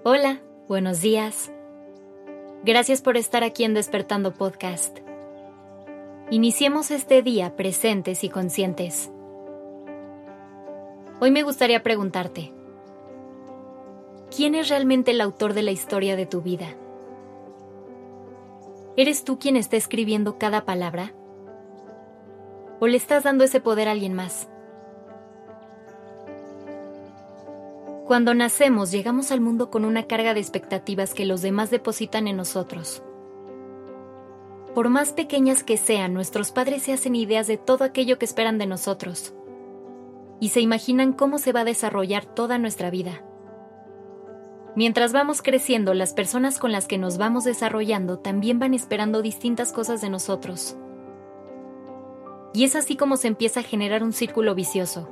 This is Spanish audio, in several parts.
Hola, buenos días. Gracias por estar aquí en Despertando Podcast. Iniciemos este día presentes y conscientes. Hoy me gustaría preguntarte, ¿quién es realmente el autor de la historia de tu vida? ¿Eres tú quien está escribiendo cada palabra? ¿O le estás dando ese poder a alguien más? Cuando nacemos, llegamos al mundo con una carga de expectativas que los demás depositan en nosotros. Por más pequeñas que sean, nuestros padres se hacen ideas de todo aquello que esperan de nosotros y se imaginan cómo se va a desarrollar toda nuestra vida. Mientras vamos creciendo, las personas con las que nos vamos desarrollando también van esperando distintas cosas de nosotros. Y es así como se empieza a generar un círculo vicioso.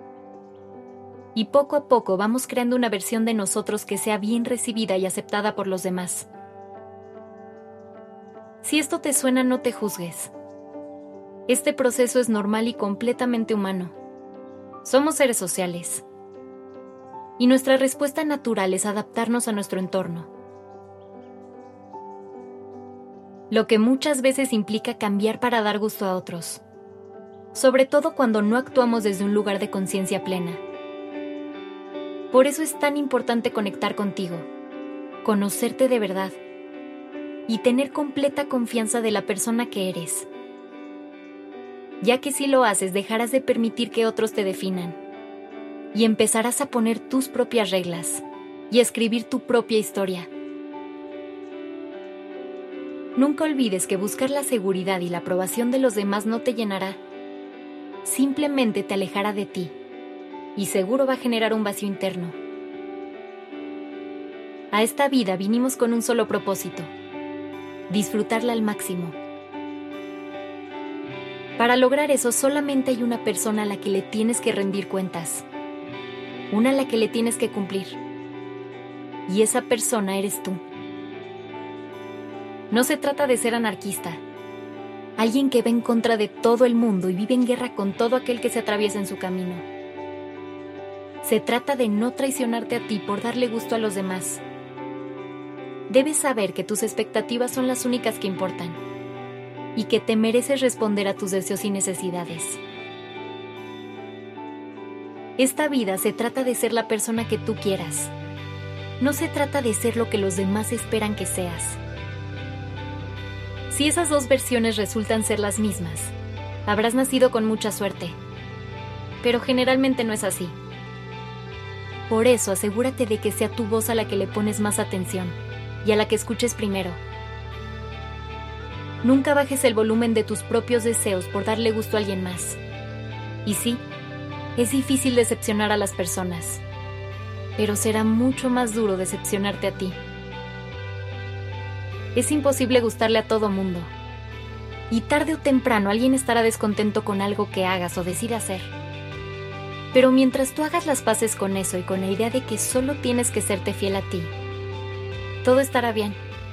Y poco a poco vamos creando una versión de nosotros que sea bien recibida y aceptada por los demás. Si esto te suena, no te juzgues. Este proceso es normal y completamente humano. Somos seres sociales. Y nuestra respuesta natural es adaptarnos a nuestro entorno. Lo que muchas veces implica cambiar para dar gusto a otros. Sobre todo cuando no actuamos desde un lugar de conciencia plena. Por eso es tan importante conectar contigo, conocerte de verdad y tener completa confianza de la persona que eres. Ya que si lo haces, dejarás de permitir que otros te definan y empezarás a poner tus propias reglas y a escribir tu propia historia. Nunca olvides que buscar la seguridad y la aprobación de los demás no te llenará, simplemente te alejará de ti. Y seguro va a generar un vacío interno. A esta vida vinimos con un solo propósito: disfrutarla al máximo. Para lograr eso solamente hay una persona a la que le tienes que rendir cuentas, una a la que le tienes que cumplir. Y esa persona eres tú. No se trata de ser anarquista, alguien que va en contra de todo el mundo y vive en guerra con todo aquel que se atraviesa en su camino. Se trata de no traicionarte a ti por darle gusto a los demás. Debes saber que tus expectativas son las únicas que importan y que te mereces responder a tus deseos y necesidades. Esta vida se trata de ser la persona que tú quieras. No se trata de ser lo que los demás esperan que seas. Si esas dos versiones resultan ser las mismas, habrás nacido con mucha suerte. Pero generalmente no es así. Por eso, asegúrate de que sea tu voz a la que le pones más atención y a la que escuches primero. Nunca bajes el volumen de tus propios deseos por darle gusto a alguien más. Y sí, es difícil decepcionar a las personas, pero será mucho más duro decepcionarte a ti. Es imposible gustarle a todo mundo, y tarde o temprano alguien estará descontento con algo que hagas o decidas hacer. Pero mientras tú hagas las paces con eso y con la idea de que solo tienes que serte fiel a ti, todo estará bien.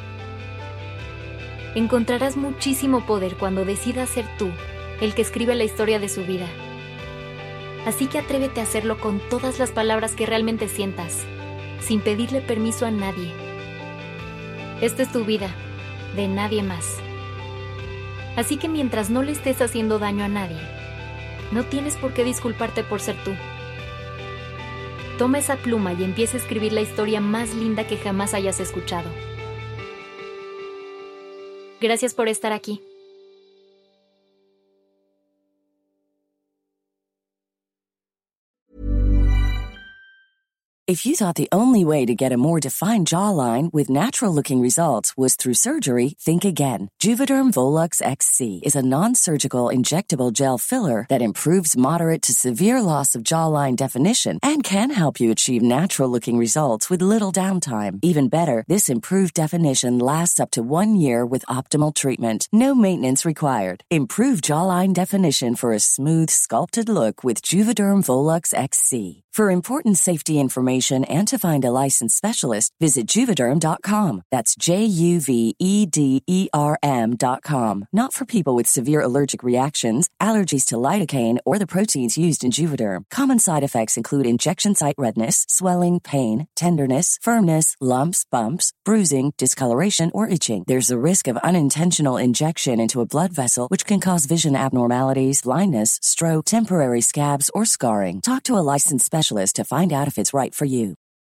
Encontrarás muchísimo poder cuando decidas ser tú el que escribe la historia de su vida. Así que atrévete a hacerlo con todas las palabras que realmente sientas, sin pedirle permiso a nadie. Esta es tu vida, de nadie más. Así que mientras no le estés haciendo daño a nadie, no tienes por qué disculparte por ser tú. Toma esa pluma y empieza a escribir la historia más linda que jamás hayas escuchado. Gracias por estar aquí. If you thought the only way to get a more defined jawline with natural-looking results was through surgery, think again. Juvederm Volux XC is a non-surgical injectable gel filler that improves moderate to severe loss of jawline definition and can help you achieve natural-looking results with little downtime. Even better, this improved definition lasts up to 1 year with optimal treatment. No maintenance required. Improve jawline definition for a smooth, sculpted look with Juvederm Volux XC. For important safety information and to find a licensed specialist, visit Juvederm.com. That's JUVEDERM.com. Not for people with severe allergic reactions, allergies to lidocaine, or the proteins used in Juvederm. Common side effects include injection site redness, swelling, pain, tenderness, firmness, lumps, bumps, bruising, discoloration, or itching. There's a risk of unintentional injection into a blood vessel, which can cause vision abnormalities, blindness, stroke, temporary scabs, or scarring. Talk to a licensed specialist to find out if it's right for you.